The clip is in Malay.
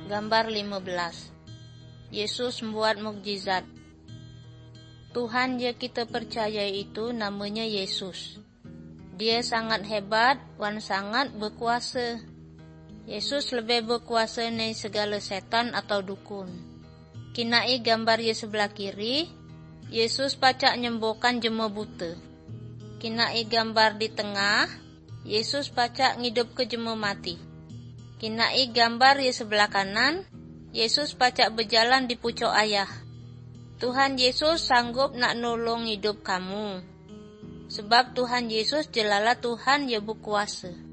Gambar 15. Yesus membuat mukjizat. Tuhan yang kita percaya itu namanya Yesus. Dia sangat hebat dan sangat berkuasa. Yesus lebih berkuasa dari segala setan atau dukun. Kinai gambar ye sebelah kiri, Yesus pacak nyembuhkan jema buta. Kinai gambar di tengah, Yesus pacak ngidup ke jema mati. Kinai gambar ye sebelah kanan, Yesus pacak berjalan di pucuk ayah. Tuhan Yesus sanggup nak nolong hidup kamu. Sebab Tuhan Yesus jelalah Tuhan yang berkuasa.